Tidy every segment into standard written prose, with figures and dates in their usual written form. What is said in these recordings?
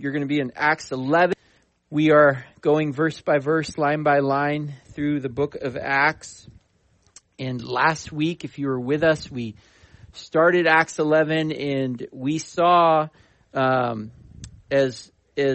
you're going to be in Acts 11. We are going verse by verse, line by line through the book of Acts. And last week, if you were with us, we started Acts 11 and we saw as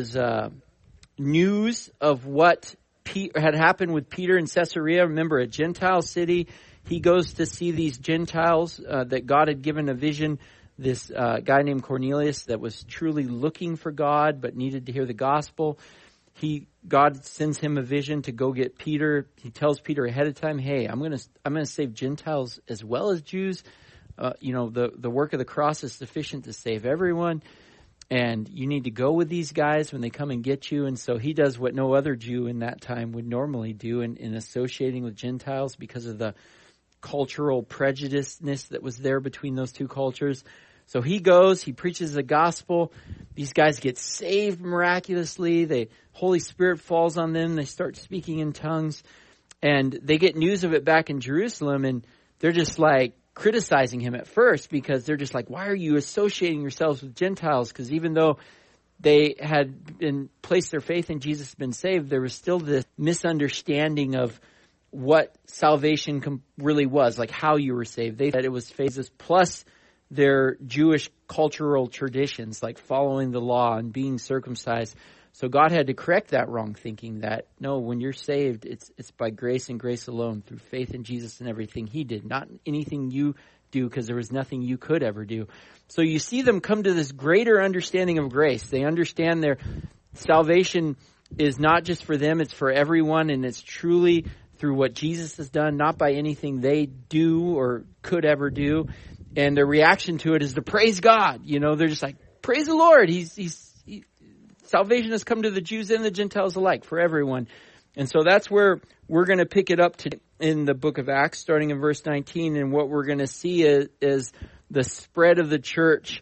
news of what had happened with Peter in Caesarea. Remember, a Gentile city. He goes to see these Gentiles that God had given a vision. This guy named Cornelius that was truly looking for God but needed to hear the gospel. God sends him a vision to go get Peter. He tells Peter ahead of time, "Hey, I'm gonna save Gentiles as well as Jews. The work of the cross is sufficient to save everyone, and you need to go with these guys when they come and get you." And so he does what no other Jew in that time would normally do in associating with Gentiles because of the cultural prejudiceness that was there between those two cultures. So he goes, he preaches the gospel. These guys get saved miraculously. The Holy Spirit falls on them. They start speaking in tongues. And they get news of it back in Jerusalem. And they're just like criticizing him at first because they're just like, why are you associating yourselves with Gentiles? Because even though they had been placed their faith in Jesus, been saved, there was still this misunderstanding of what salvation really was, like how you were saved. They said it was phases plus their Jewish cultural traditions, like following the law and being circumcised. So God had to correct that wrong thinking that, no, when you're saved, it's by grace and grace alone, through faith in Jesus and everything he did, not anything you do, because there was nothing you could ever do. So you see them come to this greater understanding of grace. They understand their salvation is not just for them, it's for everyone, and it's truly through what Jesus has done, not by anything they do or could ever do. And their reaction to it is to praise God. They're just like, praise the Lord. Salvation has come to the Jews and the Gentiles alike, for everyone. And so that's where we're going to pick it up today in the book of Acts, starting in verse 19. And what we're going to see is the spread of the church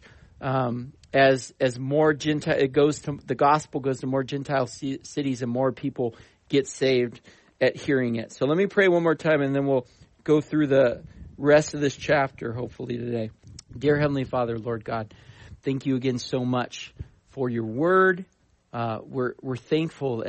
as more Gentile, the gospel goes to more Gentile cities and more people get saved at hearing it. So let me pray one more time and then we'll go through the rest of this chapter, hopefully today. Dear Heavenly Father, Lord God, thank you again so much for your word. We're thankful.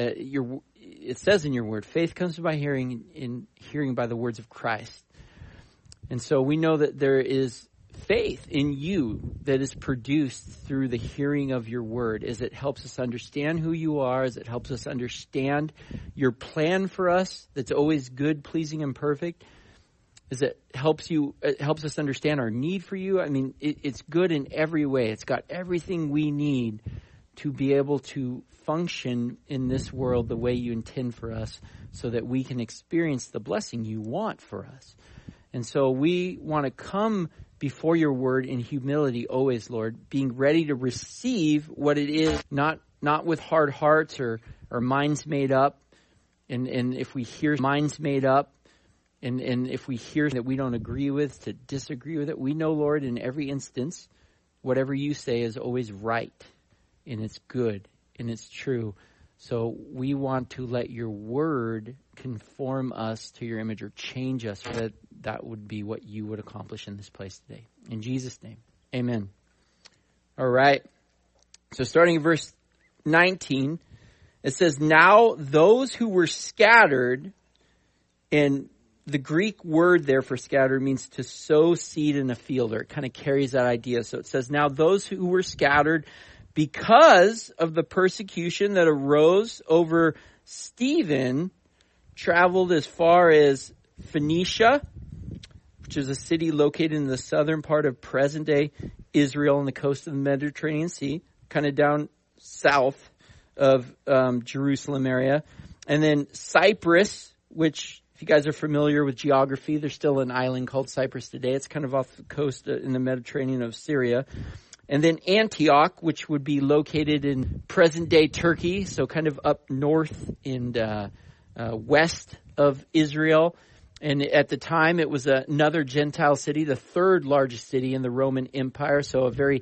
It says in your word, faith comes by hearing, and hearing by the words of Christ. And so we know that there is faith in you that is produced through the hearing of your word, as it helps us understand who you are, as it helps us understand your plan for us that's always good, pleasing, and perfect, as it helps us understand our need for you. I mean, it's good in every way. It's got everything we need to be able to function in this world the way you intend for us, so that we can experience the blessing you want for us. And so we want to come before your word in humility always, Lord, being ready to receive what it is, not with hard hearts or minds made up. And if we hear minds made up, and if we hear that we don't agree with, to disagree with it, we know, Lord, in every instance, whatever you say is always right, and it's good, and it's true. So we want to let your word conform us to your image, or change us, so that would be what you would accomplish in this place today. In Jesus' name, amen. All right. So starting in verse 19, it says, "Now those who were scattered," and the Greek word there for scattered means to sow seed in a field, or it kind of carries that idea. So it says, "Now those who were scattered because of the persecution that arose over Stephen traveled as far as Phoenicia," which is a city located in the southern part of present-day Israel on the coast of the Mediterranean Sea, kind of down south of Jerusalem area. And then Cyprus, which, if you guys are familiar with geography, there's still an island called Cyprus today. It's kind of off the coast in the Mediterranean of Syria. And then Antioch, which would be located in present-day Turkey, so kind of up north and west of Israel. And at the time, it was another Gentile city, the third largest city in the Roman Empire, so a very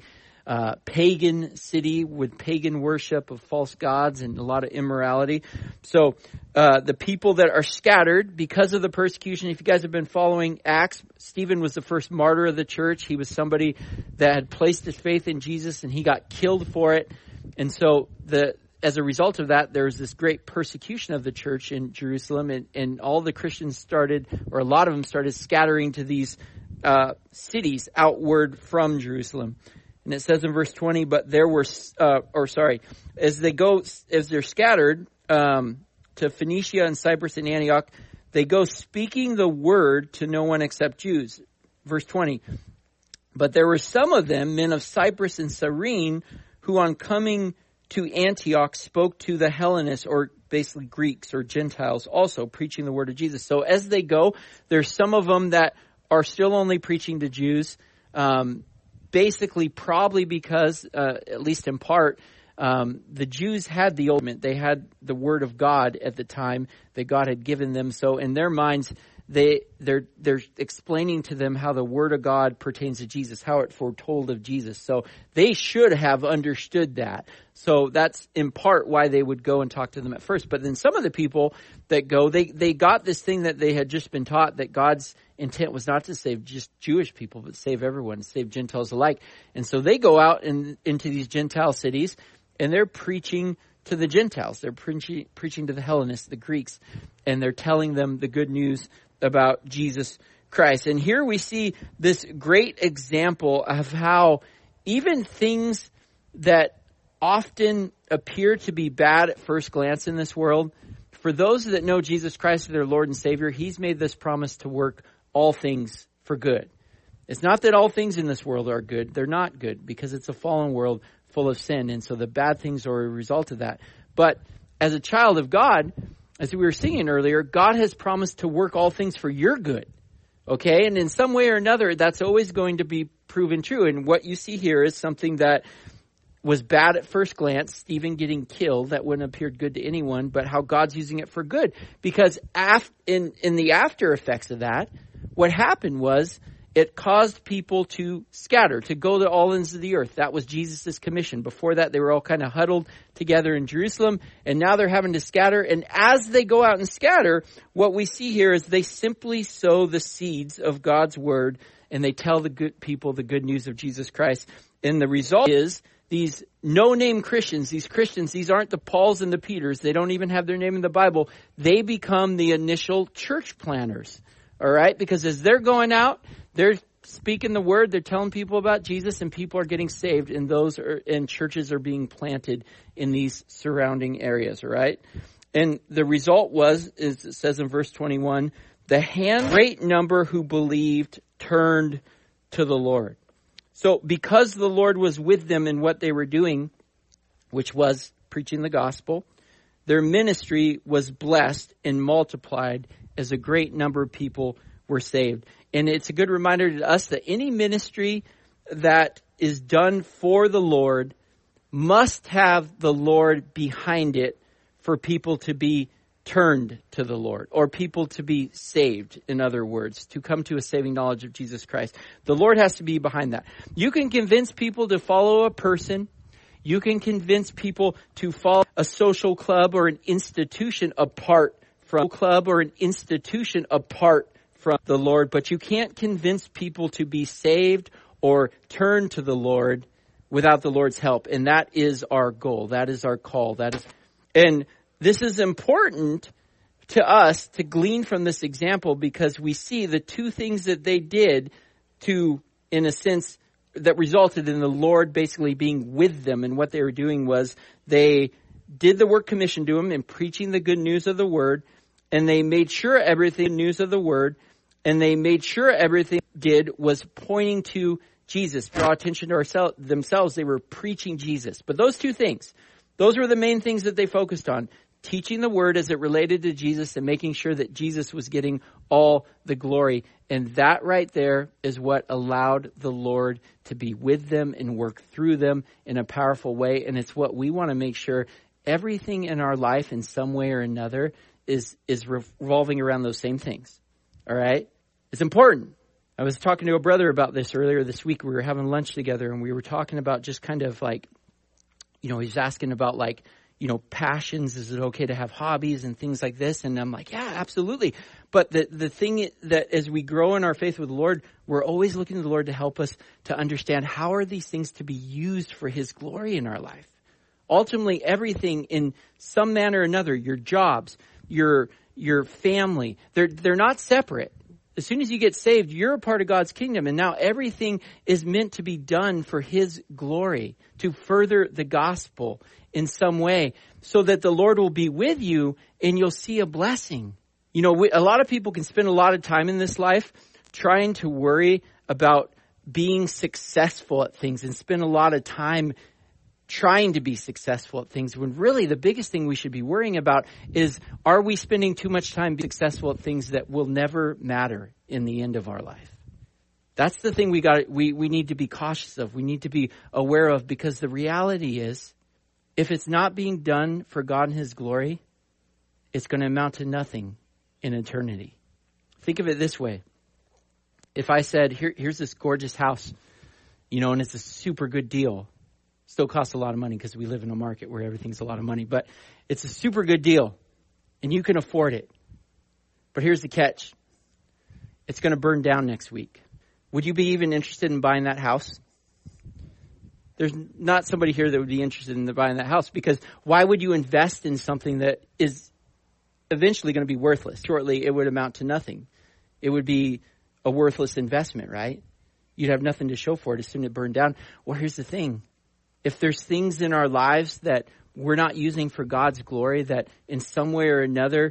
pagan city with pagan worship of false gods and a lot of immorality. So the people that are scattered because of the persecution, if you guys have been following Acts, Stephen was the first martyr of the church. He was somebody that had placed his faith in Jesus, and he got killed for it. And so as a result of that, there was this great persecution of the church in Jerusalem, and all the Christians started, or a lot of them started scattering to these cities outward from Jerusalem. And it says in verse 20, but there were, as they're scattered to Phoenicia and Cyprus and Antioch, they go speaking the word to no one except Jews. Verse 20, but there were some of them, men of Cyprus and Cyrene, who on coming to Antioch spoke to the Hellenists, or basically Greeks or Gentiles, also preaching the word of Jesus. So as they go, there's some of them that are still only preaching to Jews, basically probably because, at least in part, the Jews had the Old Testament. They had the word of God at the time that God had given them. So in their minds, they're explaining to them how the word of God pertains to Jesus, how it foretold of Jesus. So they should have understood that. So that's in part why they would go and talk to them at first. But then some of the people that go, they got this thing that they had just been taught, that God's intent was not to save just Jewish people, but save everyone, save Gentiles alike. And so they go out into these Gentile cities, and they're preaching to the Gentiles. They're preaching to the Hellenists, the Greeks, and they're telling them the good news about Jesus Christ. And here we see this great example of how even things that often appear to be bad at first glance in this world, for those that know Jesus Christ as their Lord and Savior, He's made this promise to work all things for good. It's not that all things in this world are good. They're not good, because it's a fallen world full of sin. And so the bad things are a result of that. But as a child of God, as we were singing earlier, God has promised to work all things for your good. Okay? And in some way or another, that's always going to be proven true. And what you see here is something that was bad at first glance, Stephen getting killed, that wouldn't have appeared good to anyone, but how God's using it for good. Because in the after effects of that, what happened was it caused people to scatter, to go to all ends of the earth. That was Jesus' commission. Before that, they were all kind of huddled together in Jerusalem, and now they're having to scatter. And as they go out and scatter, what we see here is they simply sow the seeds of God's word, and they tell the good people the good news of Jesus Christ. And the result is these no-name Christians, these aren't the Pauls and the Peters. They don't even have their name in the Bible. They become the initial church planners. All right? Because as they're going out, they're speaking the word, they're telling people about Jesus, and people are getting saved, and churches are being planted in these surrounding areas, all right? And the result is it says in verse 21, great number who believed turned to the Lord. So because the Lord was with them in what they were doing, which was preaching the gospel, their ministry was blessed and multiplied as a great number of people were saved. And it's a good reminder to us that any ministry that is done for the Lord must have the Lord behind it for people to be turned to the Lord, or people to be saved, in other words, to come to a saving knowledge of Jesus Christ. The Lord has to be behind that. You can convince people to follow a person. You can convince people to follow a social club or an institution apart from from the Lord, but you can't convince people to be saved or turn to the Lord without the Lord's help. And that is our goal. That is our call. And this is important to us to glean from this example, because we see the two things that they did to, in a sense, that resulted in the Lord basically being with them. And what they were doing was they did the work commissioned to them in preaching the good news of the word, and they made sure everything news of the word, and they made sure everything did was pointing to Jesus. Draw attention to themselves. They were preaching Jesus. But those two things, those were the main things that they focused on. Teaching the word as it related to Jesus, and making sure that Jesus was getting all the glory. And that right there is what allowed the Lord to be with them and work through them in a powerful way. And it's what we want to make sure everything in our life in some way or another is revolving around those same things. All right? It's important. I was talking to a brother about this earlier this week. We were having lunch together, and we were talking about just kind of like, he was asking about like, passions. Is it okay to have hobbies and things like this? And I'm like, yeah, absolutely. But the thing that as we grow in our faith with the Lord, we're always looking to the Lord to help us to understand how are these things to be used for His glory in our life. Ultimately, everything in some manner or another, your jobs, your family, they're not separate. As soon as you get saved, you're a part of God's kingdom. And now everything is meant to be done for his glory, to further the gospel in some way, so that the Lord will be with you and you'll see a blessing. You know, a lot of people can spend a lot of time in this life trying to worry about being successful at things and spend a lot of time trying to be successful at things, when really the biggest thing we should be worrying about is, are we spending too much time being successful at things that will never matter in the end of our life? That's the thing we need to be cautious of. We need to be aware of, because the reality is, if it's not being done for God and his glory, it's going to amount to nothing in eternity. Think of it this way. If I said, here's this gorgeous house, you know, and it's a super good deal. Still costs a lot of money because we live in a market where everything's a lot of money, but it's a super good deal and you can afford it. But here's the catch. It's going to burn down next week. Would you be even interested in buying that house? There's not somebody here that would be interested in buying that house, because why would you invest in something that is eventually going to be worthless? Shortly, it would amount to nothing. It would be a worthless investment, right? You'd have nothing to show for it as soon as it burned down. Well, here's the thing. If there's things in our lives that we're not using for God's glory, that in some way or another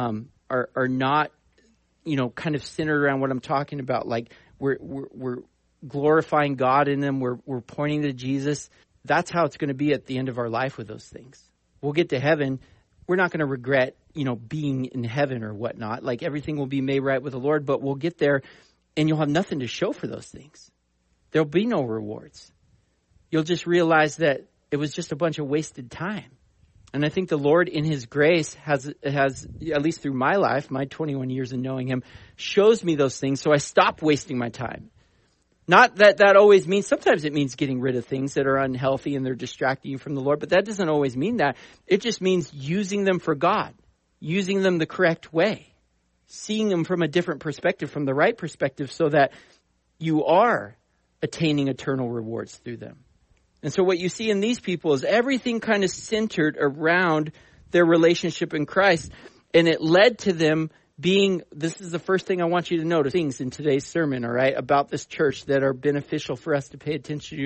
are not, you know, kind of centered around what I'm talking about, like we're glorifying God in them, we're pointing to Jesus, that's how it's going to be at the end of our life with those things. We'll get to heaven. We're not going to regret, you know, being in heaven or whatnot. Like, everything will be made right with the Lord, but we'll get there and you'll have nothing to show for those things. There'll be no rewards. You'll just realize that it was just a bunch of wasted time. And I think the Lord in his grace has, at least through my life, my 21 years in knowing him, shows me those things, so I stop wasting my time. Not that always means, sometimes it means getting rid of things that are unhealthy and they're distracting you from the Lord, but that doesn't always mean that. It just means using them for God, using them the correct way, seeing them from a different perspective, from the right perspective, so that you are attaining eternal rewards through them. And so what you see in these people is everything kind of centered around their relationship in Christ. And it led to them being, this is the first thing I want you to notice, things in today's sermon, all right, about this church that are beneficial for us to pay attention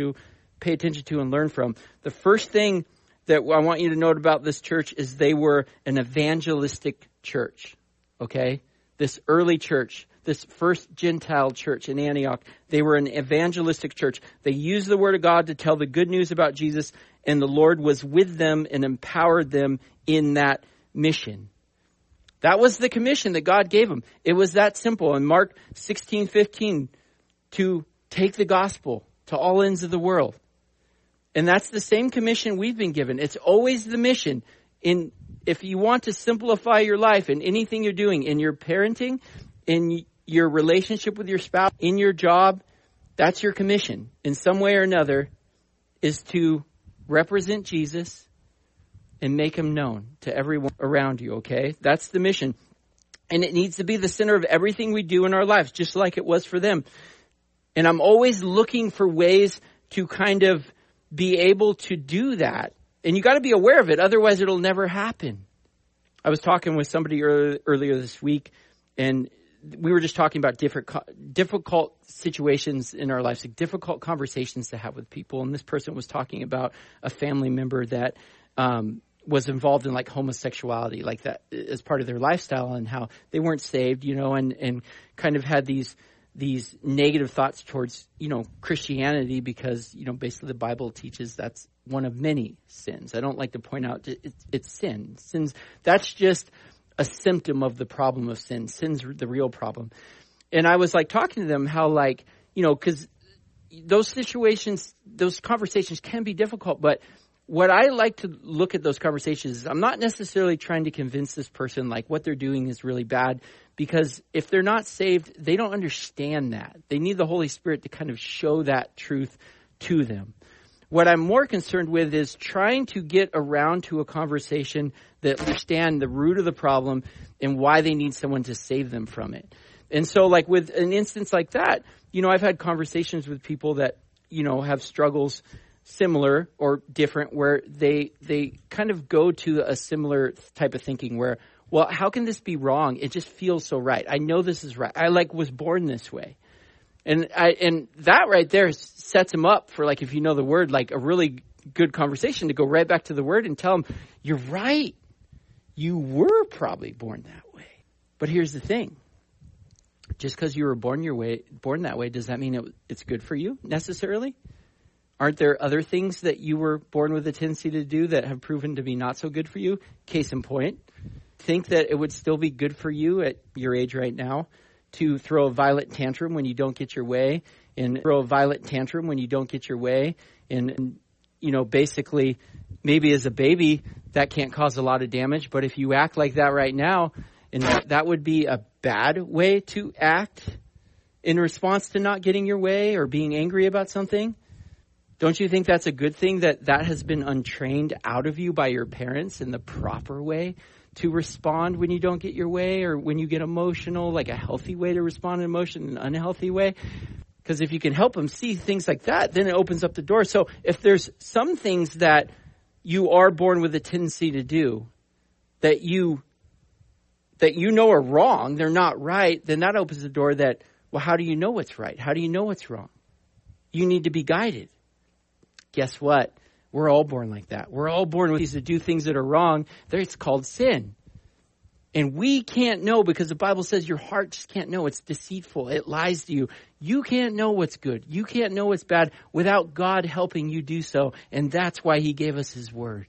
to and learn from. The first thing that I want you to note about this church is they were an evangelistic church, okay? This early church, this first Gentile church in Antioch, they were an evangelistic church. They used the word of God to tell the good news about Jesus, and the Lord was with them and empowered them in that mission. That was the commission that God gave them. It was that simple. In Mark 16:15, to take the gospel to all ends of the world. And that's the same commission we've been given. It's always the mission. If you want to simplify your life in anything you're doing, in your parenting, in your relationship with your spouse, in your job, that's your commission. In some way or another, is to represent Jesus and make him known to everyone around you, okay? That's the mission. And it needs to be the center of everything we do in our lives, just like it was for them. And I'm always looking for ways to kind of be able to do that. And you got to be aware of it, otherwise it'll never happen. I was talking with somebody earlier this week, and we were just talking about difficult situations in our lives, like difficult conversations to have with people. And this person was talking about a family member that was involved in like homosexuality, like that as part of their lifestyle, and how they weren't saved, you know, and kind of had these negative thoughts towards, you know, Christianity, because, you know, basically the Bible teaches that's one of many sins. I don't like to point out it's sin. Sins, that's just a symptom of the problem of sin. Sin's the real problem. And I was like talking to them how, like, you know, because those situations, those conversations can be difficult, but what I like to look at those conversations is I'm not necessarily trying to convince this person like what they're doing is really bad, because if they're not saved, they don't understand that. They need the Holy Spirit to kind of show that truth to them. What I'm more concerned with is trying to get around to a conversation that understand the root of the problem and why they need someone to save them from it. And so, like, with an instance like that, you know, I've had conversations with people that, you know, have struggles similar or different, where they kind of go to a similar type of thinking where, well, how can this be wrong? It just feels so right. I know this is right. I was born this way. And that right there sets them up for, if you know the word, a really good conversation to go right back to the word and tell them, you're right. You were probably born that way. But here's the thing. Just because you were born that way, does that mean it's good for you necessarily? Aren't there other things that you were born with a tendency to do that have proven to be not so good for you? Case in point, think that it would still be good for you at your age right now to throw a violent tantrum when you don't get your way, and basically maybe as a baby that can't cause a lot of damage, but if you act like that right now, and that would be a bad way to act in response to not getting your way or being angry about something. Don't you think that's a good thing that has been untrained out of you by your parents in the proper way to respond when you don't get your way or when you get emotional, a healthy way to respond to emotion, an unhealthy way? Because if you can help them see things like that, then it opens up the door. So if there's some things that you are born with a tendency to do that you know are wrong, they're not right, then that opens the door that, well, how do you know what's right? How do you know what's wrong? You need to be guided. Guess what? We're all born like that. We're all born with these to do things that are wrong. It's called sin. And we can't know because the Bible says your heart just can't know. It's deceitful. It lies to you. You can't know what's good. You can't know what's bad without God helping you do so. And that's why he gave us his word.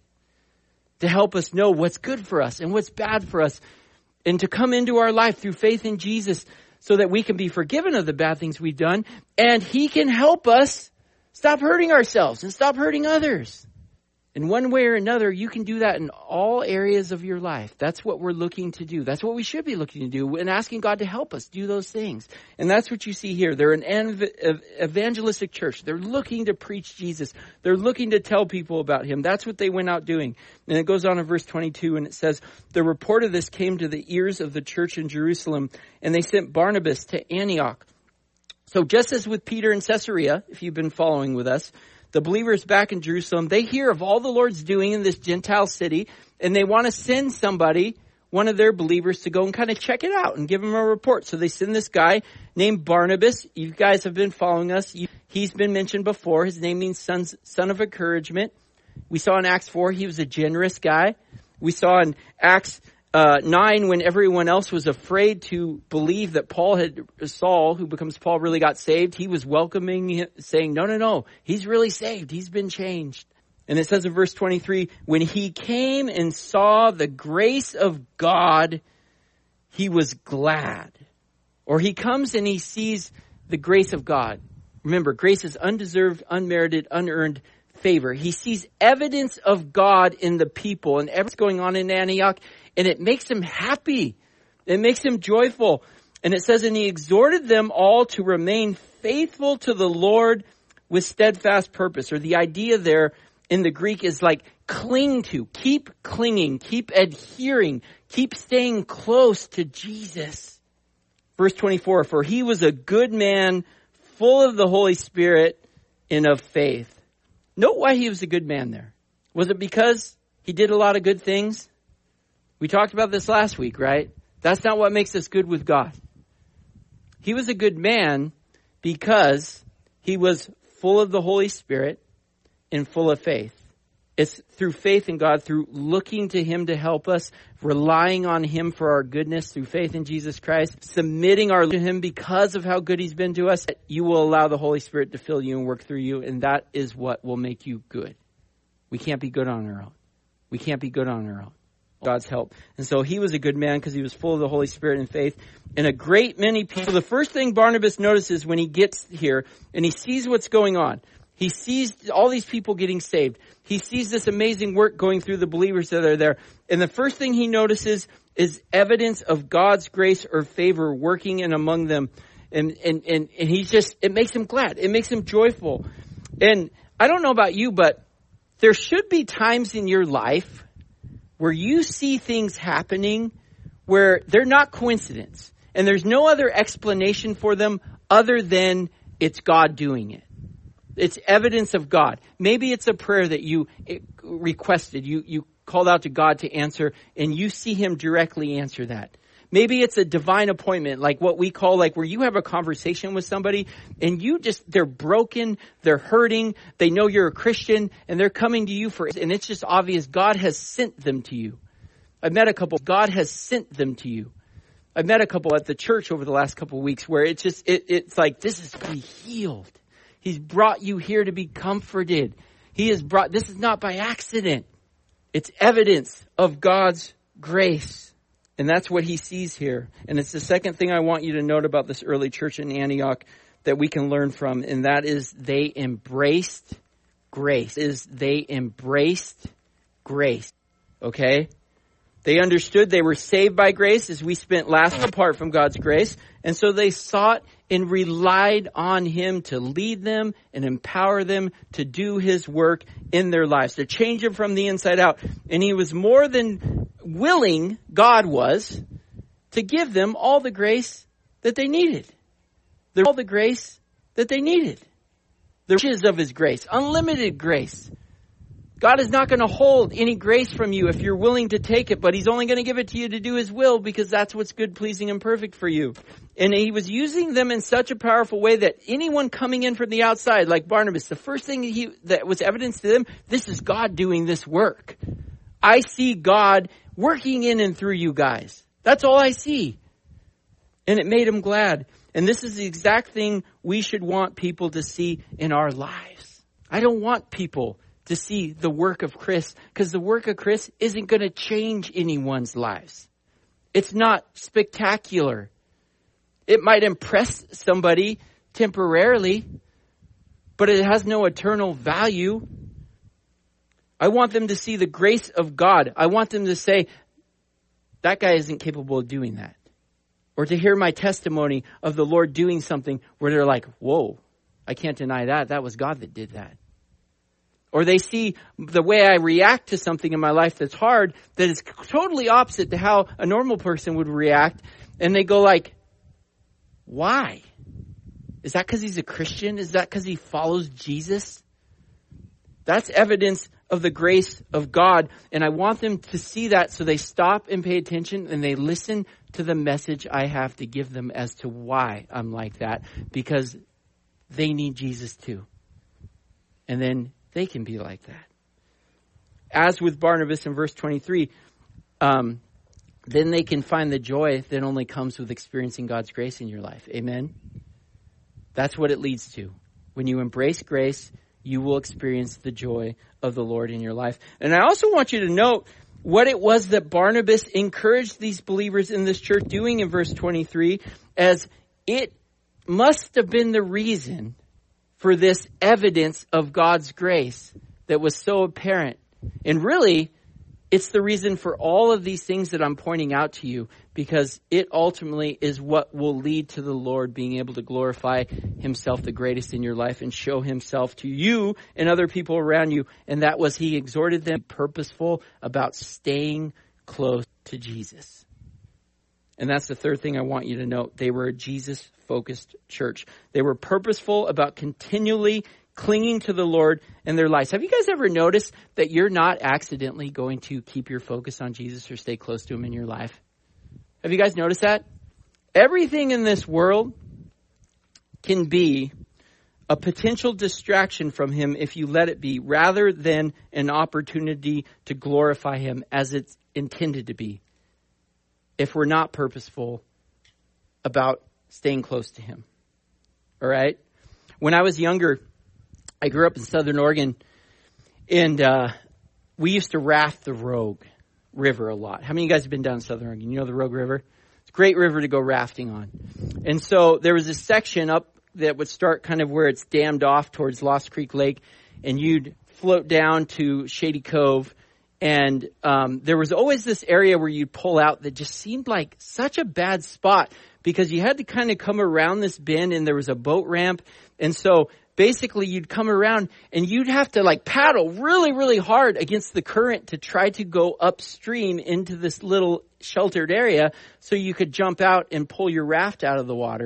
To help us know what's good for us and what's bad for us. And to come into our life through faith in Jesus so that we can be forgiven of the bad things we've done. And he can help us stop hurting ourselves and stop hurting others. In one way or another, you can do that in all areas of your life. That's what we're looking to do. That's what we should be looking to do and asking God to help us do those things. And that's what you see here. They're an evangelistic church. They're looking to preach Jesus. They're looking to tell people about him. That's what they went out doing. And it goes on in verse 22 and it says, the report of this came to the ears of the church in Jerusalem, and they sent Barnabas to Antioch. So just as with Peter in Caesarea, if you've been following with us, the believers back in Jerusalem, they hear of all the Lord's doing in this Gentile city, and they want to send somebody, one of their believers, to go and kind of check it out and give them a report. So they send this guy named Barnabas. You guys have been following us. He's been mentioned before. His name means son of encouragement. We saw in Acts 4, he was a generous guy. We saw in Acts 9, when everyone else was afraid to believe that Saul, who becomes Paul, really got saved, he was welcoming him, saying, no, he's really saved. He's been changed. And it says in verse 23, when he came and saw the grace of God, he was glad. Or he comes and he sees the grace of God. Remember, grace is undeserved, unmerited, unearned favor. He sees evidence of God in the people and everything's going on in Antioch. And it makes him happy. It makes him joyful. And it says, and he exhorted them all to remain faithful to the Lord with steadfast purpose. Or the idea there in the Greek is cling to, keep clinging, keep adhering, keep staying close to Jesus. Verse 24, for he was a good man, full of the Holy Spirit and of faith. Note why he was a good man there. Was it because he did a lot of good things? We talked about this last week, right? That's not what makes us good with God. He was a good man because he was full of the Holy Spirit and full of faith. It's through faith in God, through looking to him to help us, relying on him for our goodness through faith in Jesus Christ, submitting our to him because of how good he's been to us. You will allow the Holy Spirit to fill you and work through you, and that is what will make you good. We can't be good on our own. We can't be good on our own. God's help. And so he was a good man because he was full of the Holy Spirit and faith. And a great many people. The first thing Barnabas notices when he gets here and he sees what's going on, he sees all these people getting saved. He sees this amazing work going through the believers that are there. And the first thing he notices is evidence of God's grace or favor working in among them. And he's just, it makes him glad. It makes him joyful. And I don't know about you, but there should be times in your life where you see things happening where they're not coincidence. And there's no other explanation for them other than it's God doing it. It's evidence of God. Maybe it's a prayer that you requested. You called out to God to answer, and you see him directly answer that. Maybe it's a divine appointment, like what we call, like where you have a conversation with somebody and they're broken, they're hurting, they know you're a Christian, and they're coming to you and it's just obvious God has sent them to you. I've met a couple, God has sent them to you. I've met a couple at the church over the last couple of weeks where it's like, this is to be healed. He's brought you here to be comforted. This is not by accident. It's evidence of God's grace. And that's what he sees here. And it's the second thing I want you to note about this early church in Antioch that we can learn from. And that is they embraced grace. Okay? They understood they were saved by grace, as we spent last apart from God's grace. And so they sought and relied on him to lead them and empower them to do his work in their lives, to change them from the inside out. And he was more than willing, God was, to give them all the grace that they needed. The riches of his grace, unlimited grace. God is not going to hold any grace from you if you're willing to take it, but he's only going to give it to you to do his will because that's what's good, pleasing, and perfect for you. And he was using them in such a powerful way that anyone coming in from the outside, like Barnabas, the first thing that was evidence to them, this is God doing this work. I see God working in and through you guys. That's all I see. And it made him glad. And this is the exact thing we should want people to see in our lives. I don't want people to see the work of Chris, because the work of Chris isn't going to change anyone's lives. It's not spectacular. It might impress somebody temporarily, but it has no eternal value. I want them to see the grace of God. I want them to say, that guy isn't capable of doing that. Or to hear my testimony of the Lord doing something where they're like, whoa, I can't deny that. That was God that did that. Or they see the way I react to something in my life that's hard, that is totally opposite to how a normal person would react. And they go like, why? Is that because he's a Christian? Is that because he follows Jesus? That's evidence of the grace of God. And I want them to see that so they stop and pay attention and they listen to the message I have to give them as to why I'm like that. Because they need Jesus too. And then they can be like that. As with Barnabas in verse 23, then they can find the joy that only comes with experiencing God's grace in your life. Amen? That's what it leads to. When you embrace grace, you will experience the joy of the Lord in your life. And I also want you to note what it was that Barnabas encouraged these believers in this church doing in verse 23, as it must have been the reason for this evidence of God's grace that was so apparent. And really, it's the reason for all of these things that I'm pointing out to you, because it ultimately is what will lead to the Lord being able to glorify himself the greatest in your life and show himself to you and other people around you. And that was, he exhorted them to be purposeful about staying close to Jesus. And that's the third thing I want you to note. They were a Jesus-focused church. They were purposeful about continually clinging to the Lord in their lives. Have you guys ever noticed that you're not accidentally going to keep your focus on Jesus or stay close to him in your life? Have you guys noticed that? Everything in this world can be a potential distraction from him if you let it be, rather than an opportunity to glorify him as it's intended to be, if we're not purposeful about staying close to him. All right? When I was younger, I grew up in Southern Oregon, and we used to raft the Rogue River a lot. How many of you guys have been down in Southern Oregon? You know the Rogue River? It's a great river to go rafting on. And so there was a section up that would start kind of where it's dammed off towards Lost Creek Lake, and you'd float down to Shady Cove. And there was always this area where you'd pull out that just seemed like such a bad spot, because you had to kind of come around this bend and there was a boat ramp. And so basically you'd come around and you'd have to like paddle really, really hard against the current to try to go upstream into this little sheltered area so you could jump out and pull your raft out of the water.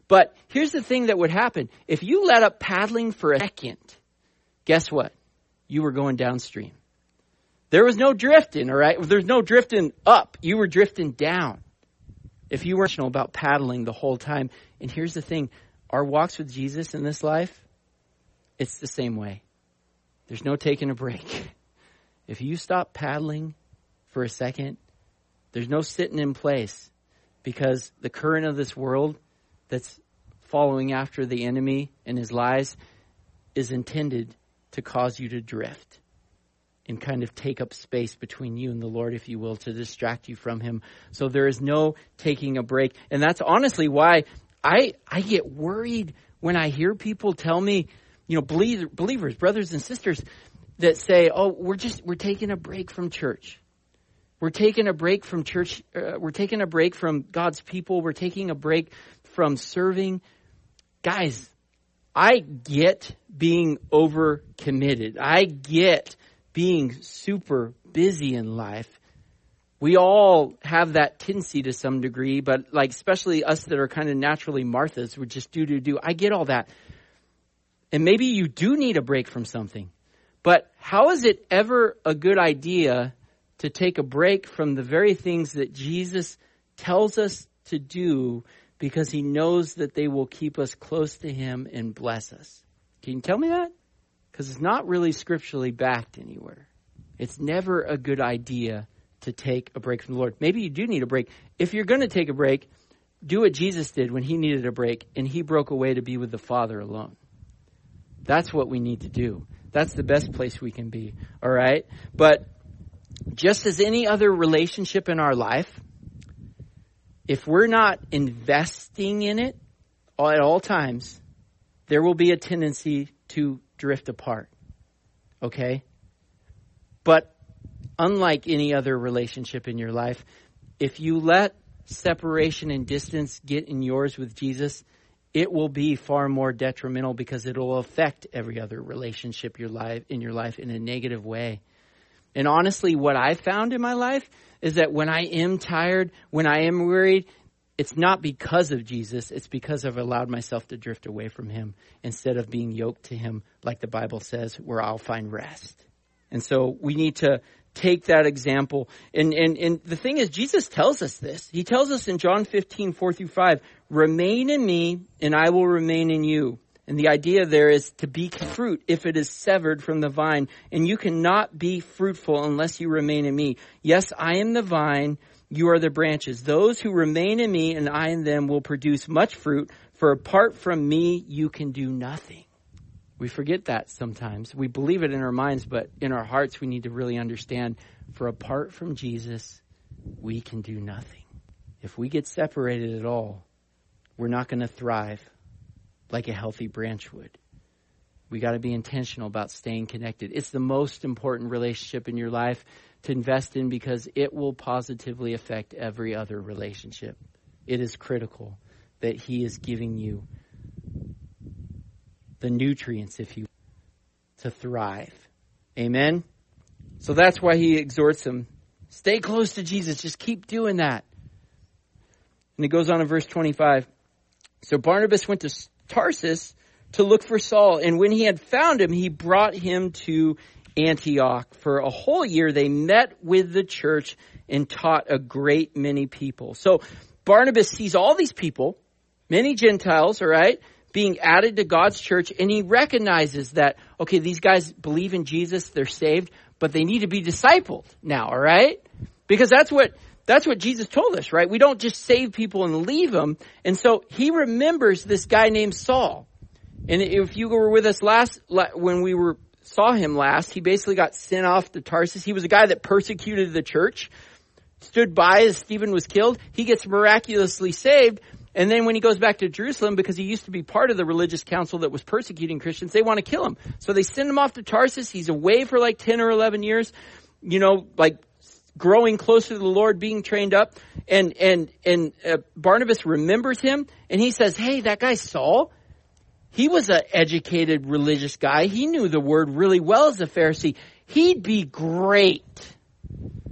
But here's the thing that would happen. If you let up paddling for a second, guess what? You were going downstream. There was no drifting, all right? There's no drifting up. You were drifting down. If you weren't about paddling the whole time. And here's the thing. Our walks with Jesus in this life, it's the same way. There's no taking a break. If you stop paddling for a second, there's no sitting in place, because the current of this world that's following after the enemy and his lies is intended to cause you to drift and kind of take up space between you and the Lord, if you will, to distract you from him. So there is no taking a break. And that's honestly why I get worried when I hear people tell me, believers, brothers and sisters, that say, oh, we're taking a break from church. We're taking a break from church. We're taking a break from God's people. We're taking a break from serving. Guys, I get being overcommitted. I get being super busy in life. We all have that tendency to some degree, but especially us that are kind of naturally Marthas, we just do. I get all that. And maybe you do need a break from something. But how is it ever a good idea to take a break from the very things that Jesus tells us to do, because he knows that they will keep us close to him and bless us? Can you tell me that? Because it's not really scripturally backed anywhere. It's never a good idea to take a break from the Lord. Maybe you do need a break. If you're going to take a break, do what Jesus did when he needed a break, and he broke away to be with the Father alone. That's what we need to do. That's the best place we can be. All right? But just as any other relationship in our life, if we're not investing in it at all times, there will be a tendency to drift apart. Okay? But unlike any other relationship in your life, if you let separation and distance get in yours with Jesus, it will be far more detrimental, because it will affect every other relationship in your life in a negative way. And honestly, what I found in my life is that when I am tired, when I am worried, it's not because of Jesus. It's because I've allowed myself to drift away from him instead of being yoked to him, like the Bible says, where I'll find rest. And so we need to take that example. And the thing is, Jesus tells us this. He tells us in John 15, 4-5, remain in me and I will remain in you. And the idea there is to be fruit if it is severed from the vine. And you cannot be fruitful unless you remain in me. Yes, I am the vine, you are the branches. Those who remain in me and I in them will produce much fruit. For apart from me, you can do nothing. We forget that sometimes. We believe it in our minds, but in our hearts we need to really understand, for apart from Jesus, we can do nothing. If we get separated at all, we're not going to thrive like a healthy branch would. We got to be intentional about staying connected. It's the most important relationship in your life to invest in, because it will positively affect every other relationship. It is critical that he is giving you the nutrients, if you will, to thrive. Amen? So that's why he exhorts them. Stay close to Jesus. Just keep doing that. And it goes on in verse 25. So Barnabas went to Tarsus to look for Saul. And when he had found him, he brought him to Antioch. For a whole year, they met with the church and taught a great many people. So Barnabas sees all these people, many Gentiles, all right, being added to God's church. And he recognizes that, okay, these guys believe in Jesus, they're saved, but they need to be discipled now, all right? Because that's what Jesus told us, right? We don't just save people and leave them. And so he remembers this guy named Saul. And if you were with us when we saw him last, he basically got sent off to Tarsus. He was a guy that persecuted the church, stood by as Stephen was killed. He gets miraculously saved. And then when he goes back to Jerusalem, because he used to be part of the religious council that was persecuting Christians, they want to kill him. So they send him off to Tarsus. He's away for like 10 or 11 years, growing closer to the Lord, being trained up. And Barnabas remembers him, and he says, hey, that guy Saul, he was an educated religious guy. He knew the word really well as a Pharisee. He'd be great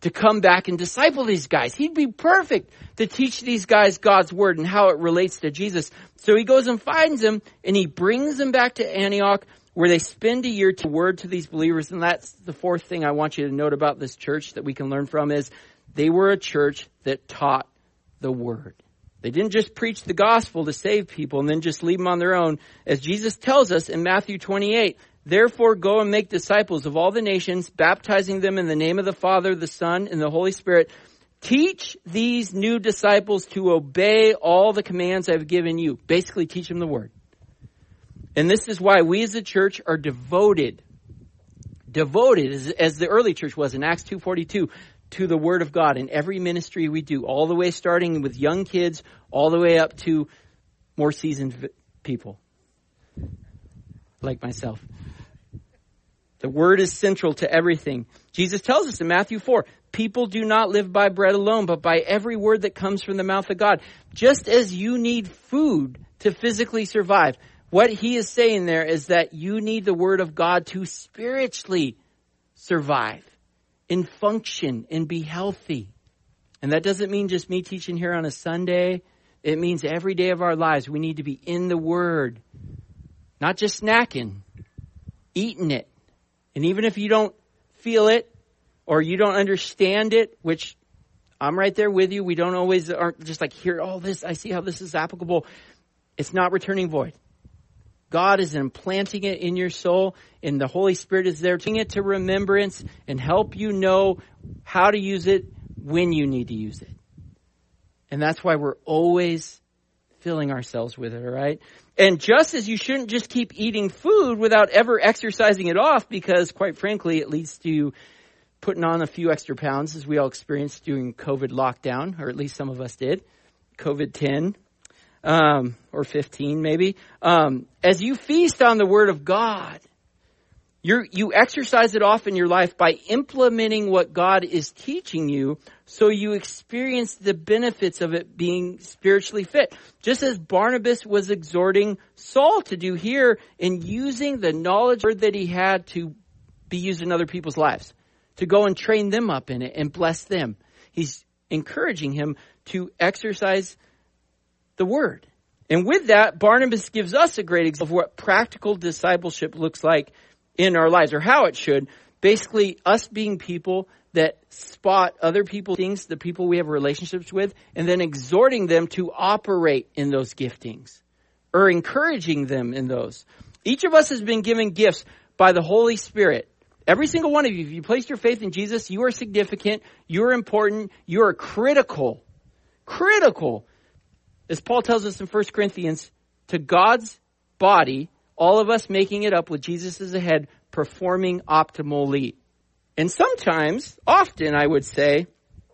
to come back and disciple these guys. He'd be perfect to teach these guys God's word and how it relates to Jesus. So he goes and finds them, and he brings them back to Antioch, where they spend a year to word to these believers. And that's the fourth thing I want you to note about this church that we can learn from is they were a church that taught the word. They didn't just preach the gospel to save people and then just leave them on their own. As Jesus tells us in Matthew 28, therefore go and make disciples of all the nations, baptizing them in the name of the Father, the Son, and the Holy Spirit. Teach these new disciples to obey all the commands I've given you. Basically, teach them the word. And this is why we as a church are devoted as the early church was in Acts 2:42, to the word of God in every ministry we do, all the way starting with young kids, all the way up to more seasoned people like myself. The word is central to everything. Jesus tells us in Matthew 4, people do not live by bread alone, but by every word that comes from the mouth of God. Just as you need food to physically survive, what he is saying there is that you need the word of God to spiritually survive and function and be healthy. And that doesn't mean just me teaching here on a Sunday. It means every day of our lives we need to be in the word. Not just snacking, eating it. And even if you don't feel it or you don't understand it, which I'm right there with you. We don't always aren't just like hear all this. I see how this is applicable. It's not returning void. God is implanting it in your soul, and the Holy Spirit is there to bring it to remembrance and help you know how to use it when you need to use it. And that's why we're always filling ourselves with it, all right? And just as you shouldn't just keep eating food without ever exercising it off, because quite frankly, it leads to putting on a few extra pounds, as we all experienced during COVID lockdown, or at least some of us did, COVID-10. Or 15 maybe. As you feast on the word of God, you exercise it off in your life by implementing what God is teaching you, so you experience the benefits of it being spiritually fit. Just as Barnabas was exhorting Saul to do here in using the knowledge that he had to be used in other people's lives, to go and train them up in it and bless them. He's encouraging him to exercise the word. And with that, Barnabas gives us a great example of what practical discipleship looks like in our lives, or how it should. Basically, us being people that spot other people's things, the people we have relationships with, and then exhorting them to operate in those giftings, or encouraging them in those. Each of us has been given gifts by the Holy Spirit. Every single one of you, if you placed your faith in Jesus, you are significant, you are important, you are critical. Critical. As Paul tells us in 1 Corinthians, to God's body, all of us making it up with Jesus as the head, performing optimally. And sometimes, often I would say,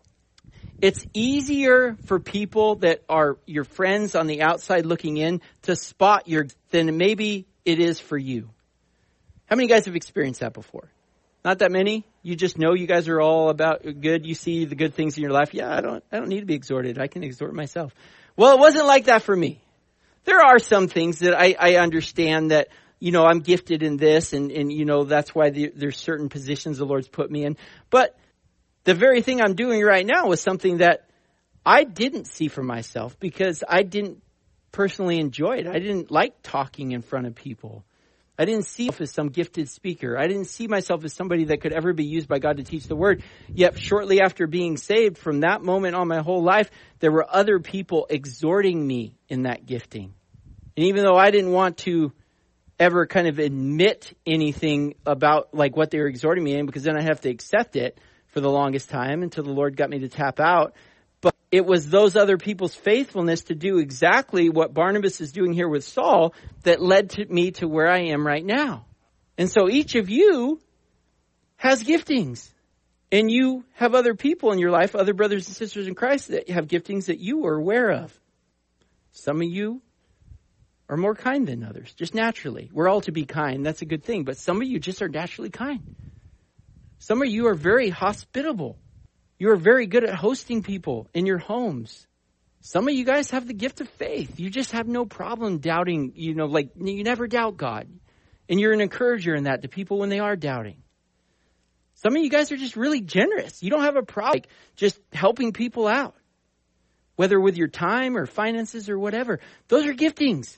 it's easier for people that are your friends on the outside looking in to spot your than maybe it is for you. How many guys have experienced that before? Not that many. You just know you guys are all about good. You see the good things in your life. Yeah, I don't need to be exhorted. I can exhort myself. Well, it wasn't like that for me. There are some things that I understand that, I'm gifted in this and that's why there's certain positions the Lord's put me in. But the very thing I'm doing right now was something that I didn't see for myself because I didn't personally enjoy it. I didn't like talking in front of people. I didn't see myself as some gifted speaker. I didn't see myself as somebody that could ever be used by God to teach the word. Yet shortly after being saved, from that moment on my whole life, there were other people exhorting me in that gifting. And even though I didn't want to ever kind of admit anything about like what they were exhorting me in, because then I have to accept it for the longest time until the Lord got me to tap out. But it was those other people's faithfulness to do exactly what Barnabas is doing here with Saul that led to me to where I am right now. And so each of you has giftings. And you have other people in your life, other brothers and sisters in Christ that have giftings that you are aware of. Some of you are more kind than others, just naturally. We're all to be kind. That's a good thing. But some of you just are naturally kind. Some of you are very hospitable. You are very good at hosting people in your homes. Some of you guys have the gift of faith. You just have no problem doubting, you never doubt God. And you're an encourager in that to people when they are doubting. Some of you guys are just really generous. You don't have a problem just helping people out, whether with your time or finances or whatever. Those are giftings.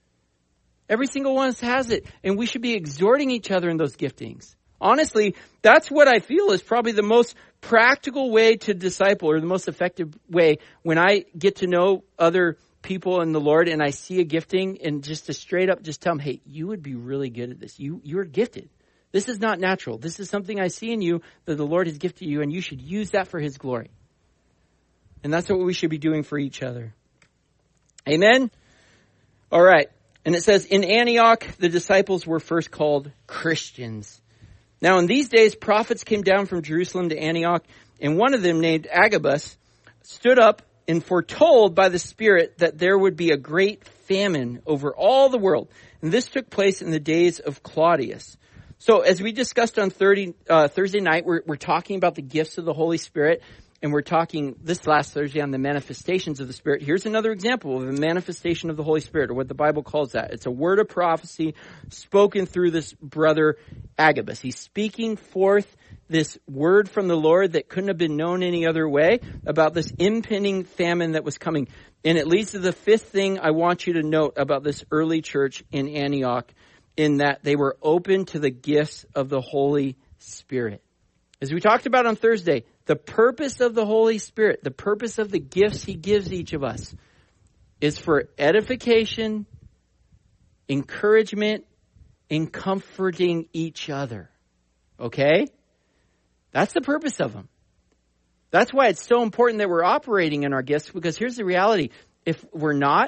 Every single one of us has it, and we should be exhorting each other in those giftings. Honestly, that's what I feel is probably the most practical way to disciple, or the most effective way, when I get to know other people in the Lord and I see a gifting, and just to straight up just tell them, hey, you would be really good at this. You're gifted. This is not natural. This is something I see in you that the Lord has gifted you, and you should use that for his glory. And that's what we should be doing for each other. Amen? All right. And it says, in Antioch, the disciples were first called Christians. Now, in these days, prophets came down from Jerusalem to Antioch, and one of them, named Agabus, stood up and foretold by the Spirit that there would be a great famine over all the world. And this took place in the days of Claudius. So, as we discussed on Thursday night, we're talking about the gifts of the Holy Spirit, and we're talking this last Thursday on the manifestations of the Spirit. Here's another example of a manifestation of the Holy Spirit, or what the Bible calls that. It's a word of prophecy spoken through this brother Agabus. He's speaking forth this word from the Lord that couldn't have been known any other way about this impending famine that was coming. And it leads to the fifth thing I want you to note about this early church in Antioch, in that they were open to the gifts of the Holy Spirit. As we talked about on Thursday, the purpose of the Holy Spirit, the purpose of the gifts he gives each of us, is for edification, encouragement, and comforting each other. Okay? That's the purpose of them. That's why it's so important that we're operating in our gifts, because here's the reality. If we're not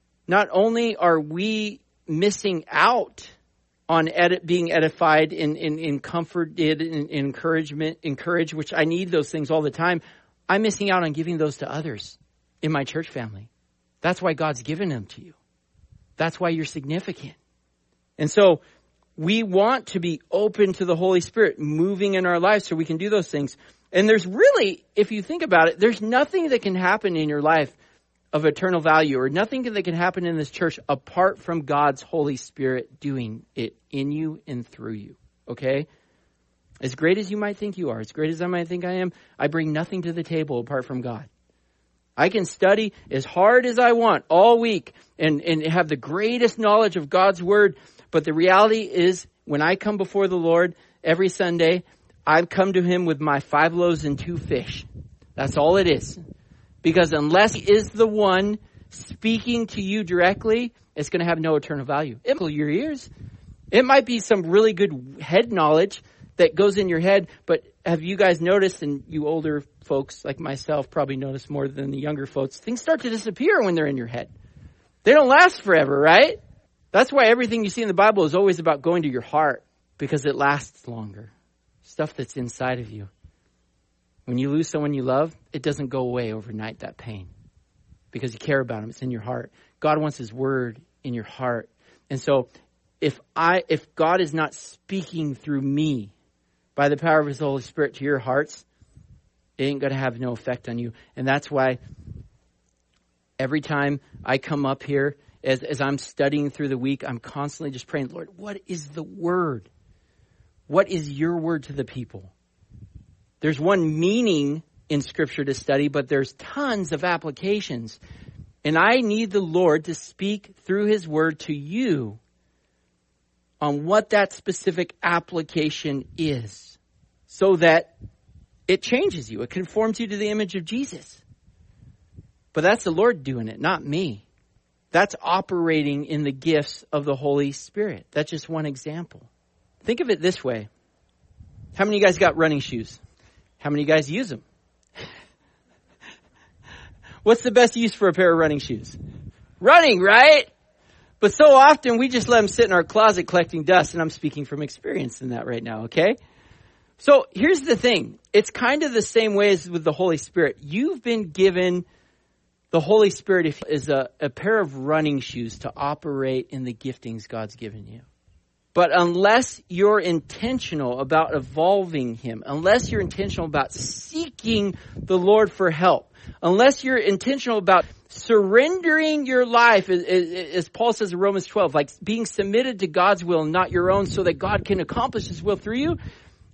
only are we missing out on being edified and comforted and encouraged, which I need those things all the time, I'm missing out on giving those to others in my church family. That's why God's given them to you. That's why you're significant. And so we want to be open to the Holy Spirit moving in our lives so we can do those things. And there's really, if you think about it, there's nothing that can happen in your life of eternal value, or nothing that can happen in this church apart from God's Holy Spirit doing it in you and through you. Okay? As great as you might think you are, as great as I might think I am, I bring nothing to the table apart from God. I can study as hard as I want all week and have the greatest knowledge of God's word. But the reality is, when I come before the Lord every Sunday, I've come to him with my 5 loaves and 2 fish. That's all it is. Because unless he is the one speaking to you directly, it's going to have no eternal value. It will your ears. It might be some really good head knowledge that goes in your head, but have you guys noticed, and you older folks like myself probably notice more than the younger folks, things start to disappear when they're in your head. They don't last forever, right? That's why everything you see in the Bible is always about going to your heart, because it lasts longer. Stuff that's inside of you. When you lose someone you love, it doesn't go away overnight, that pain, because you care about them. It's in your heart. God wants his word in your heart. And so if God is not speaking through me by the power of his Holy Spirit to your hearts, it ain't going to have no effect on you. And that's why every time I come up here, as I'm studying through the week, I'm constantly just praying, Lord, what is the word? What is your word to the people? There's one meaning in Scripture to study, but there's tons of applications. And I need the Lord to speak through his word to you on what that specific application is, so that it changes you. It conforms you to the image of Jesus. But that's the Lord doing it, not me. That's operating in the gifts of the Holy Spirit. That's just one example. Think of it this way. How many of you guys got running shoes? How many of you guys use them? What's the best use for a pair of running shoes? Running, right? But so often we just let them sit in our closet collecting dust, and I'm speaking from experience in that right now, okay? So here's the thing. It's kind of the same way as with the Holy Spirit. You've been given the Holy Spirit is a pair of running shoes to operate in the giftings God's given you. But unless you're intentional about evolving him, unless you're intentional about seeking the Lord for help, unless you're intentional about surrendering your life, as Paul says in Romans 12, like being submitted to God's will and not your own, so that God can accomplish his will through you,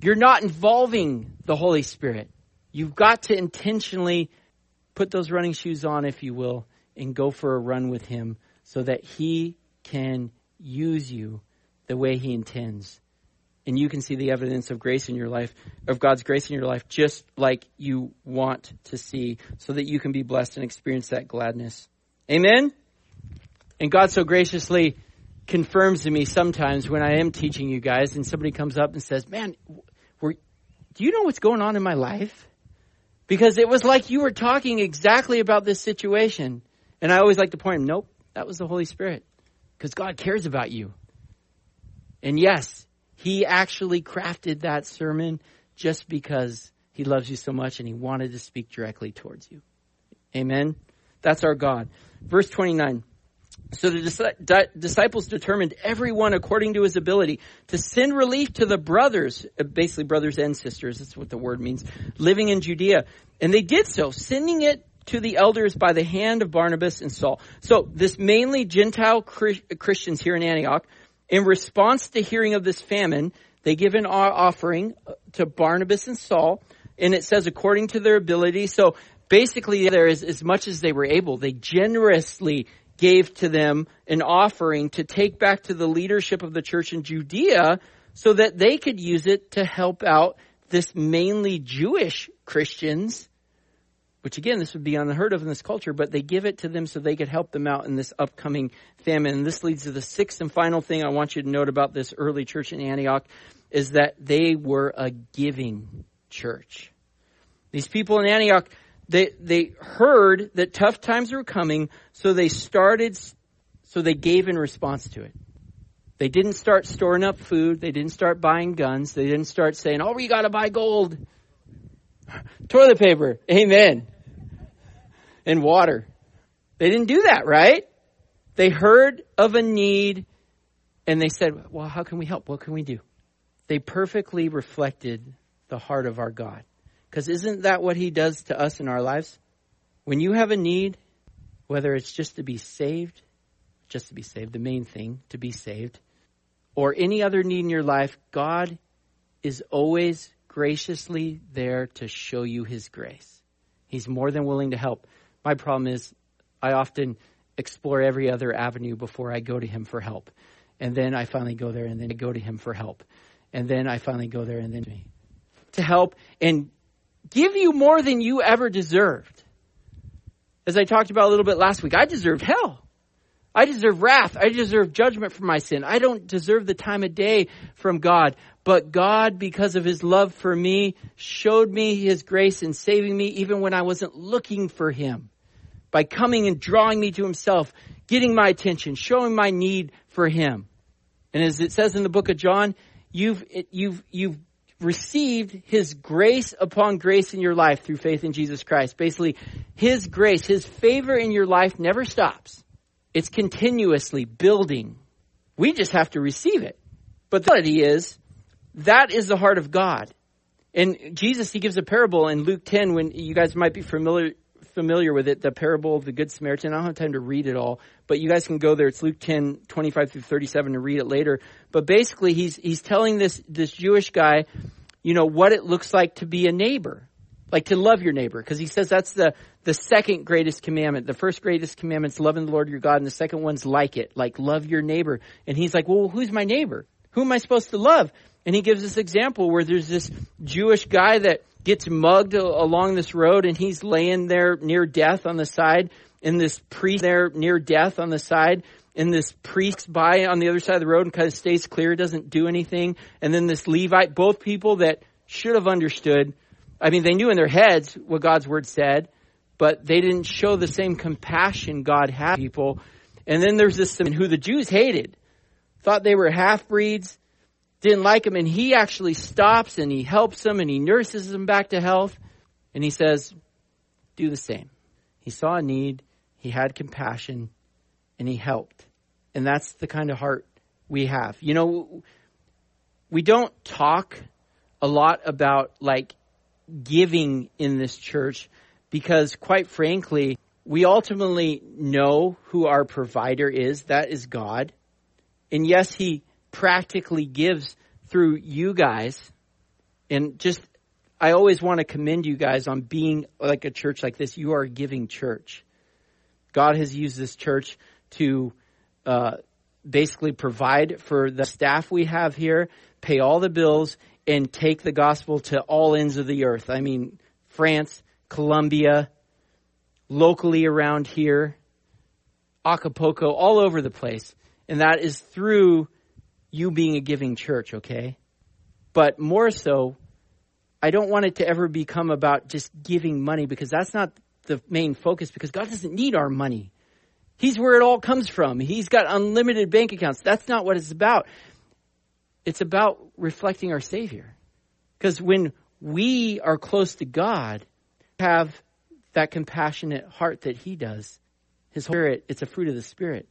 You're not involving the Holy Spirit. You've got to intentionally put those running shoes on, if you will, and go for a run with him so that he can use you the way he intends. And you can see the evidence of grace in your life, of God's grace in your life, just like you want to see, so that you can be blessed and experience that gladness. Amen? And God so graciously confirms to me sometimes when I am teaching you guys and somebody comes up and says, man, do you know what's going on in my life? Because it was like you were talking exactly about this situation. And I always like to point, nope, that was the Holy Spirit. Because God cares about you. And yes, he actually crafted that sermon just because he loves you so much and he wanted to speak directly towards you. Amen? That's our God. Verse 29. So the disciples determined, everyone according to his ability, to send relief to the brothers, basically brothers and sisters, that's what the word means, living in Judea. And they did so, sending it to the elders by the hand of Barnabas and Saul. So this mainly Gentile Christians here in Antioch, in response to hearing of this famine, they give an offering to Barnabas and Saul, and it says according to their ability. So basically there is as much as they were able. They generously gave to them an offering to take back to the leadership of the church in Judea so that they could use it to help out this mainly Jewish Christians, which again, this would be unheard of in this culture, but they give it to them so they could help them out in this upcoming famine. And this leads to the sixth and final thing I want you to note about this early church in Antioch is that they were a giving church. These people in Antioch, they heard that tough times were coming, so they gave in response to it. They didn't start storing up food. They didn't start buying guns. They didn't start saying, oh, we got to buy gold. Toilet paper. Amen. And water. They didn't do that, right? They heard of a need and they said, well, how can we help? What can we do? They perfectly reflected the heart of our God. Because isn't that what he does to us in our lives? When you have a need, whether it's just to be saved, the main thing, to be saved, or any other need in your life, God is always graciously there to show you his grace. He's more than willing to help. My problem is I often explore every other avenue before I go to him for help. And then I finally go there and then I go to him for help. And then I finally go there and then to help and give you more than you ever deserved. As I talked about a little bit last week, I deserved hell. I deserve wrath. I deserve judgment for my sin. I don't deserve the time of day from God. But God, because of his love for me, showed me his grace in saving me even when I wasn't looking for him. By coming and drawing me to himself, getting my attention, showing my need for him. And as it says in the book of John, you've received his grace upon grace in your life through faith in Jesus Christ. Basically, his grace, his favor in your life never stops. It's continuously building. We just have to receive it. But the reality is, that is the heart of God. And Jesus, he gives a parable in Luke 10, when you guys might be familiar with it, the parable of the Good Samaritan. I don't have time to read it all, but you guys can go there. It's Luke 10, 25 through 37 to read it later. But basically, he's telling this Jewish guy, what it looks like to be a neighbor, like to love your neighbor. Because he says that's the second greatest commandment. The first greatest commandment is loving the Lord your God, and the second one's like it, like love your neighbor. And he's like, well, who's my neighbor? Who am I supposed to love? And he gives this example where there's this Jewish guy that gets mugged along this road, and he's laying there near death on the side, and this priest there near death on the side, and this priest by on the other side of the road and kind of stays clear, doesn't do anything. And then this Levite, both people that should have understood. I mean, they knew in their heads what God's word said, but they didn't show the same compassion God had for people. And then there's this man who the Jews hated, thought they were half-breeds, didn't like him, and he actually stops and he helps them and he nurses them back to health. And he says, do the same. He saw a need, he had compassion, and he helped. And that's the kind of heart we have. We don't talk a lot about giving in this church because, quite frankly, we ultimately know who our provider is. That is God. And yes, he practically gives through you guys, And I always want to commend you guys on being like a church like this. You are a giving church. God has used this church to basically provide for the staff we have here, pay all the bills, and take the gospel to all ends of the earth. I mean, France, Colombia, locally around here, Acapulco, all over the place. And that is through you being a giving church, okay? But more so, I don't want it to ever become about just giving money, because that's not the main focus, because God doesn't need our money. He's where it all comes from. He's got unlimited bank accounts. That's not what it's about. It's about reflecting our Savior. Because when we are close to God, have that compassionate heart that He does. His Spirit, it's a fruit of the Spirit.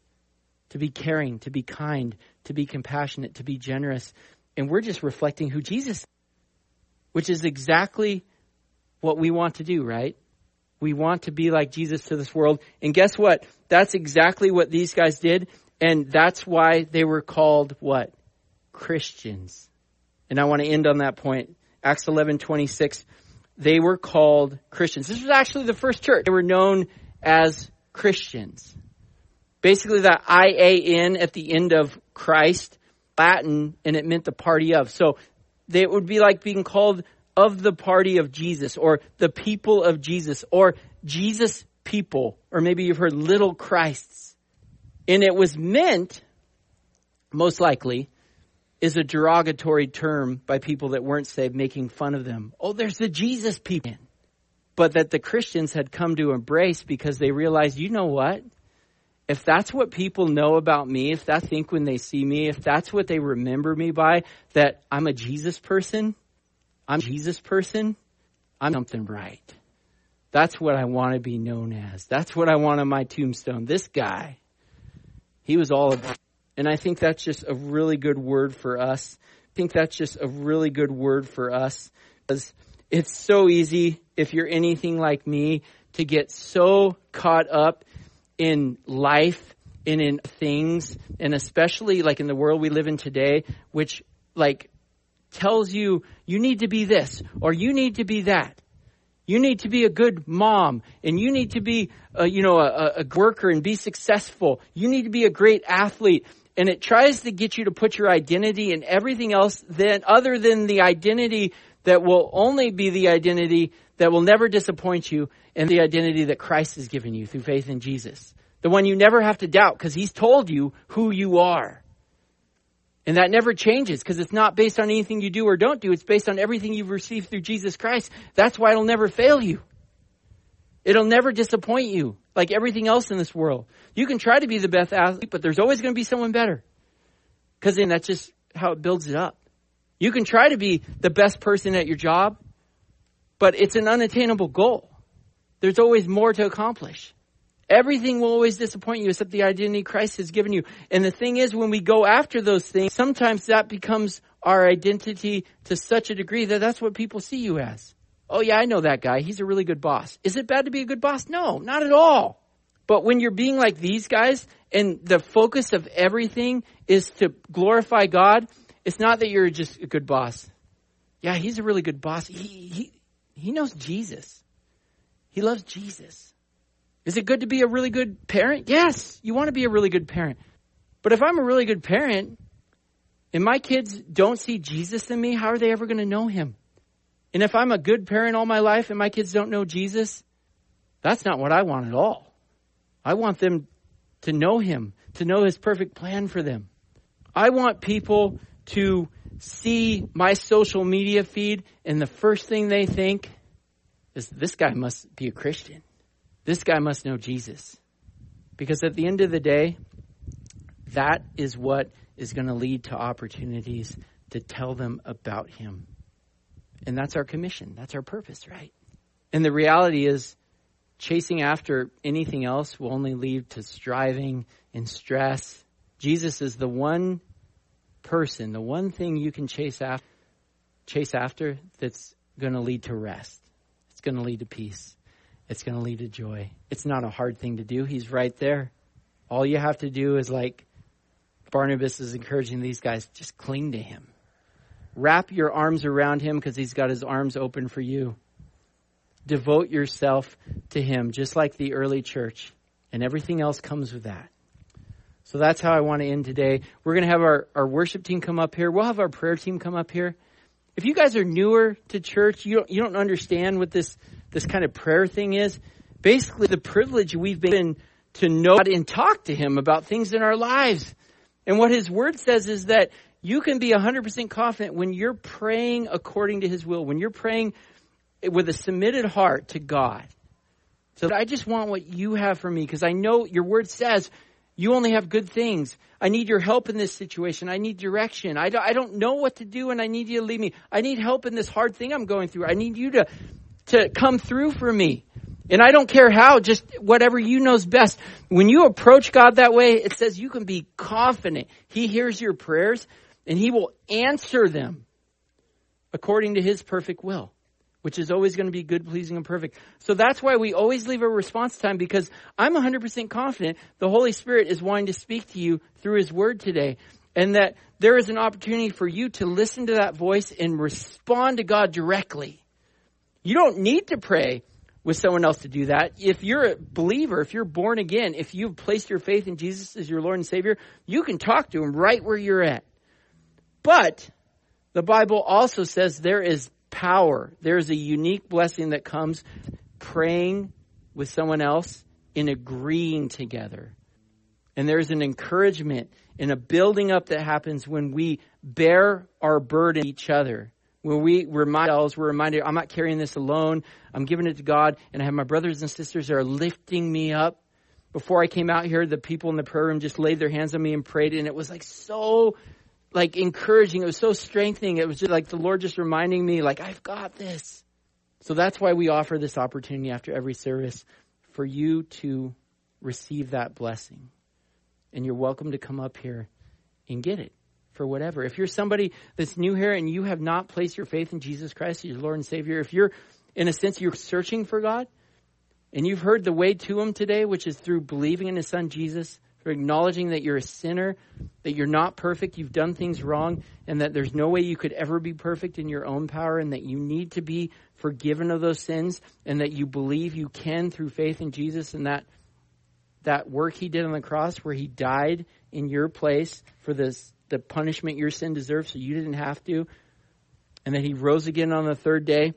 To be caring, to be kind, to be compassionate, to be generous. And we're just reflecting who Jesus is, which is exactly what we want to do, right? We want to be like Jesus to this world. And guess what? That's exactly what these guys did. And that's why they were called what? Christians. And I want to end on that point. Acts 11:26. They were called Christians. This was actually the first church. They were known as Christians. Basically that I-A-N at the end of Christ, Latin, and it meant the party of. So it would be like being called of the party of Jesus, or the people of Jesus, or Jesus people, or maybe you've heard little Christs. And it was meant, most likely, is a derogatory term by people that weren't saved, making fun of them. Oh, there's the Jesus people. But that the Christians had come to embrace, because they realized, you know what? If that's what people know about me, if that's think when they see me, if that's what they remember me by, that I'm a Jesus person, I'm something right. That's what I want to be known as. That's what I want on my tombstone. This guy, he was all about. And I think that's just a really good word for us. Because it's so easy, if you're anything like me, to get so caught up in life and in things, and especially like in the world we live in today, which like tells you need to be this or you need to be that. You need to be a good mom, and you need to be a worker and be successful. You need to be a great athlete. And it tries to get you to put your identity in everything else other than the identity that will only be the identity that will never disappoint you, and the identity that Christ has given you through faith in Jesus. The one you never have to doubt, because He's told you who you are. And that never changes, because it's not based on anything you do or don't do. It's based on everything you've received through Jesus Christ. That's why it'll never fail you. It'll never disappoint you, like everything else in this world. You can try to be the best athlete, but there's always going to be someone better. Because then that's just how it builds it up. You can try to be the best person at your job, but it's an unattainable goal. There's always more to accomplish. Everything will always disappoint you except the identity Christ has given you. And the thing is, when we go after those things, sometimes that becomes our identity to such a degree that that's what people see you as. Oh yeah, I know that guy. He's a really good boss. Is it bad to be a good boss? No, not at all. But when you're being like these guys and the focus of everything is to glorify God, it's not that you're just a good boss. Yeah, he's a really good boss. He knows Jesus. He loves Jesus. Is it good to be a really good parent? Yes, you want to be a really good parent. But if I'm a really good parent and my kids don't see Jesus in me, how are they ever going to know Him? And if I'm a good parent all my life and my kids don't know Jesus, that's not what I want at all. I want them to know Him, to know His perfect plan for them. I want people to see my social media feed and the first thing they think is, this guy must be a Christian. This guy must know Jesus. Because at the end of the day, that is what is going to lead to opportunities to tell them about Him. And that's our commission. That's our purpose, right? And the reality is, chasing after anything else will only lead to striving and stress. Jesus is the one person, the one thing you can chase after that's going to lead to rest. It's going to lead to peace. It's going to lead to joy. It's not a hard thing to do. He's right there. All you have to do is, like Barnabas is encouraging these guys, just cling to Him. Wrap your arms around him because he's got his arms open for you. Devote yourself to him, just like the early church. And everything else comes with that. So that's how I want to end today. We're going to have our worship team come up here. We'll have our prayer team come up here. If you guys are newer to church, you don't understand what this kind of prayer thing is. Basically, the privilege we've been to know God and talk to him about things in our lives. And what his word says is that you can be 100% confident when you're praying according to his will, when you're praying with a submitted heart to God. So I just want what you have for me because I know your word says you only have good things. I need your help in this situation. I need direction. I don't know what to do and I need you to lead me. I need help in this hard thing I'm going through. I need you to come through for me. And I don't care how, just whatever you know's best. When you approach God that way, it says you can be confident. He hears your prayers and he will answer them according to his perfect will, which is always going to be good, pleasing, and perfect. So that's why we always leave a response time, because I'm 100% confident the Holy Spirit is wanting to speak to you through his word today, and that there is an opportunity for you to listen to that voice and respond to God directly. You don't need to pray with someone else to do that. If you're a believer, if you're born again, if you've placed your faith in Jesus as your Lord and Savior, you can talk to him right where you're at. But the Bible also says there is power. There's a unique blessing that comes praying with someone else in agreeing together. And there's an encouragement and a building up that happens when we bear our burden to each other. When we remind ourselves, we're reminded, I'm not carrying this alone. I'm giving it to God. And I have my brothers and sisters that are lifting me up. Before I came out here, the people in the prayer room just laid their hands on me and prayed. And it was so encouraging. It was so strengthening. It was just like the Lord just reminding me, I've got this. So that's why we offer this opportunity after every service for you to receive that blessing. And you're welcome to come up here and get it for whatever. If you're somebody that's new here and you have not placed your faith in Jesus Christ as your Lord and Savior, if you're, in a sense, you're searching for God and you've heard the way to him today, which is through believing in his son, Jesus, for acknowledging that you're a sinner, that you're not perfect, you've done things wrong, and that there's no way you could ever be perfect in your own power, and that you need to be forgiven of those sins, and that you believe you can through faith in Jesus and that work he did on the cross where he died in your place for the punishment your sin deserved so you didn't have to, and that he rose again on the third day,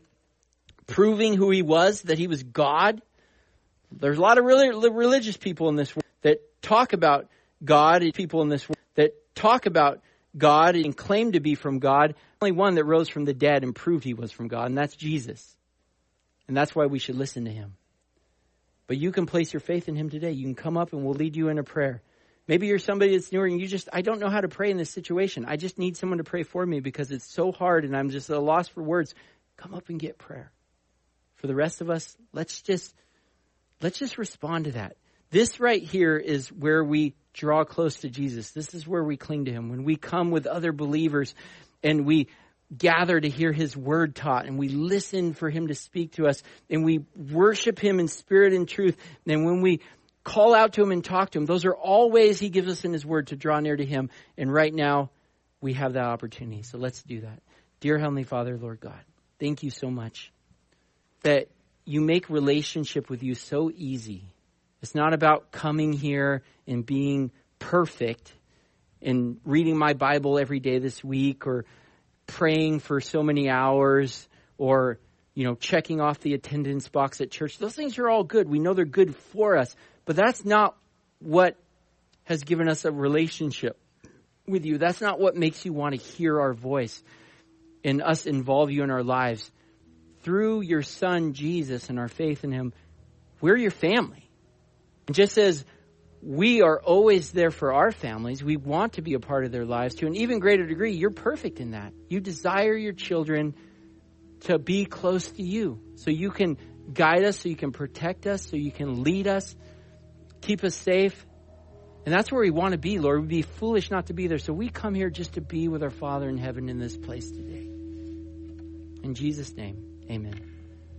proving who he was, that he was God. There's a lot of religious people in this world that talk about God, people in this world that talk about God and claim to be from God. Only one that rose from the dead and proved he was from God, and that's Jesus. And that's why we should listen to him. But you can place your faith in him today. You can come up and we'll lead you in a prayer. Maybe you're somebody that's newer and I don't know how to pray in this situation. I just need someone to pray for me because it's so hard and I'm just at a loss for words. Come up and get prayer. For the rest of us, let's just respond to that. This right here is where we draw close to Jesus. This is where we cling to him. When we come with other believers and we gather to hear his word taught and we listen for him to speak to us and we worship him in spirit and truth. And when we call out to him and talk to him, those are all ways he gives us in his word to draw near to him. And right now we have that opportunity. So let's do that. Dear Heavenly Father, Lord God, thank you so much that you make relationship with you so easy. It's not about coming here and being perfect and reading my Bible every day this week or praying for so many hours or, checking off the attendance box at church. Those things are all good. We know they're good for us, but that's not what has given us a relationship with you. That's not what makes you want to hear our voice and us involve you in our lives. Through your son, Jesus, and our faith in him, we're your family. And just as we are always there for our families, we want to be a part of their lives to an even greater degree. You're perfect in that. You desire your children to be close to you so you can guide us, so you can protect us, so you can lead us, keep us safe. And that's where we want to be, Lord. We'd be foolish not to be there. So we come here just to be with our Father in heaven in this place today. In Jesus' name, amen.